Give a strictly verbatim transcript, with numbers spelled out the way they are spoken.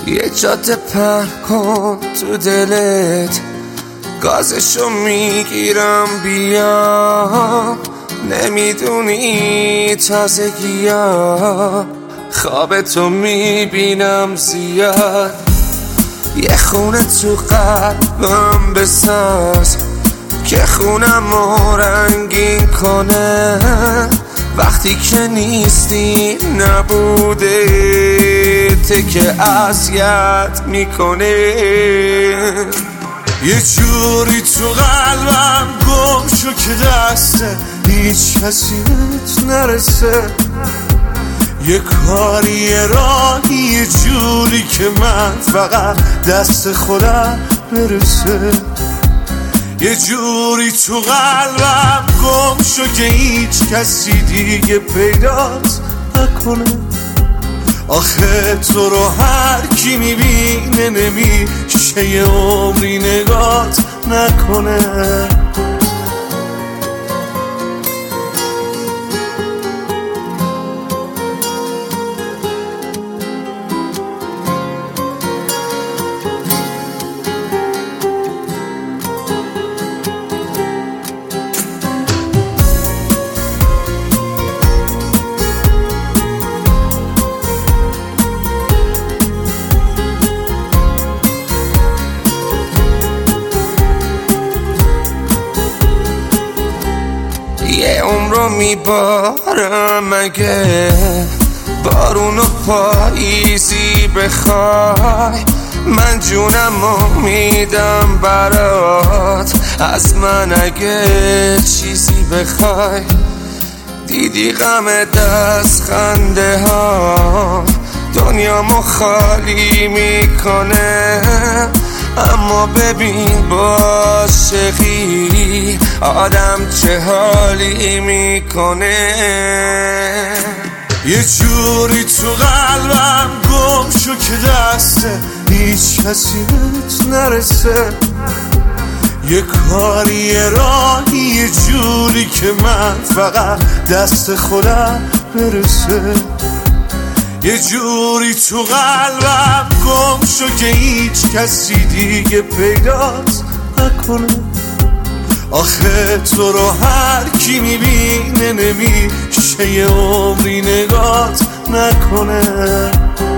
یه جاده پر کن تو دلت، گازشو میگیرم بیا. نمیدونی تازگی ها خواب تو میبینم زیاد. یه خونه تو قلبم بساز که خونم رو رنگین کنه. وقتی که نیستی نبوده ته که اذیت میکنه. یه جوری تو قلبم گم شو که دست هیچ کسی نرسه. یه کاری یه راهی یه جوری که من فقط دست خودم برسه. یه جوری تو قلبم گم شو که هیچ کسی دیگه پیدات نکنه. آخه تو رو هر کی میبینه نمیشه یه عمری نگات نکنه. یه عمرو میبارم مگه بارونو پاییزی بخوای. من جونمو میدم برات از من اگه چیزی بخوای. دیدی غم دست خنده ها دنیامو خالی میکنه. اما ببین با عاشقی آدم چه حالی میکنه. یه جوری تو قلبم گم شو که دست هیچ کسی نرسه. یه کاری یه راهی یه جوری که من فقط دست خودم برسه. یه جوری تو قلبم گم شو که هیچ کسی دیگه پیدات نکنه. آخه تو رو هر کی میبینه نمیشه یه عمری نگات نکنه.